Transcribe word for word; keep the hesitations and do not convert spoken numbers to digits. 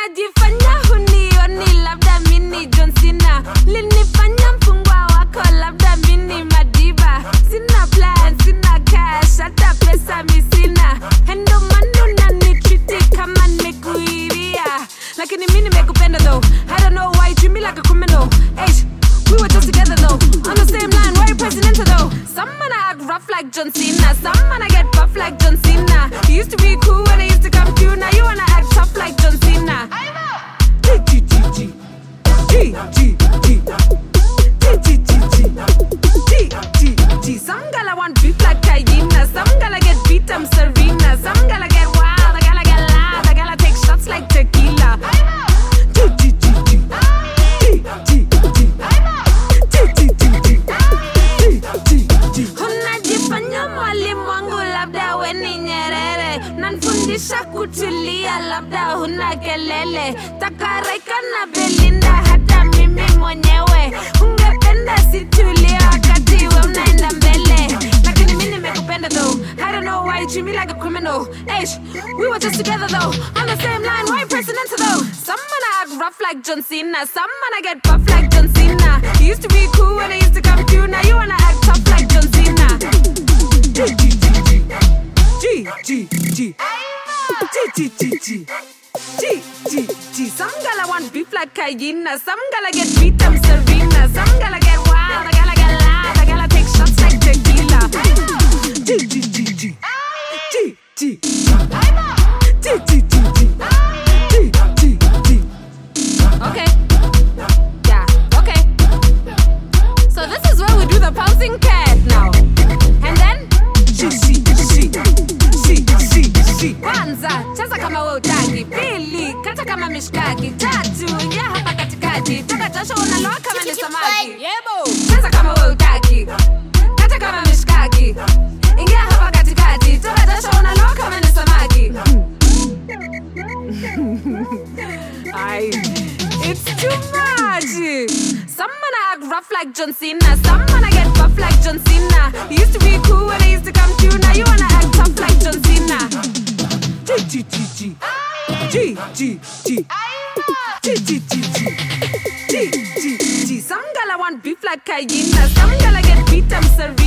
Unajifanya hunioni labda mini John Cena. Linifanya mfungwa wako labda mini Madiba. Sina plan, sina cash, hata pesa misina. Hendo manu na nitriti kama nikuiria. Lakini mini nimekupenda though. I don't know why you treat me like a criminal. Hey, we were just together though. On the same line, why you presidential though? Some man I act rough like John Cena. Some man I get buff like John Cena. You used to be cool when I used to come to you. Now you wanna act tough like John Cena. G G G G G G G G G G G. Some gala want beef like Hyena. Some gala get beat, I'm Serena. Some gala get wild, I gala get loud. I gala take shots like tequila. G G G G G G G. Unajifanya mwalimu wangu labda we ni Nyerere. Nanfundisha kutulia labda huna kelele. Takareka na Belinda hata mimi mwenyewe. Ungependa situlie wakati we unaenda mbele. Lakini mimi nimekupenda though. I don't know why you treat me like a criminal. Eish, we were just together though. On the same line, why you pressing into though? Some man I act rough like John Cena. Some man I get buff like John Cena. You used to be cool when I used to come to you. Now you wanna act tough like John Cena. G G G G G G G G G G G G G. Some gala want beef like Hyena. Some gala get beat, I'm Serena. Some gala get wild, I gala get loud. I gala take shots like tequila. G G G G G G G G G G G G. Okay. Yeah, okay. So this is where we do the pouncing cat now. And then G C C C C C. Kwanza, cheza kama we utaki. Pili, kata kama mishkaki. Tatu, ingia hapa katikati. Toka jasho unaloa kama ni samaki. Yebo. Cheza kama we utaki. Kata kama mishkaki. Ingia hapa katikati. Toka jasho unaloa kama ni samaki. Ay, it's too much. Some man I act rough like John Cena. Some man I get buff like John Cena. You used to be cool when I used to come to you. Now you wanna act tough like John Cena. G G G G G G G G G G G G G. Some gala want beef like Hyena. Some gala get beat, I'm Serena.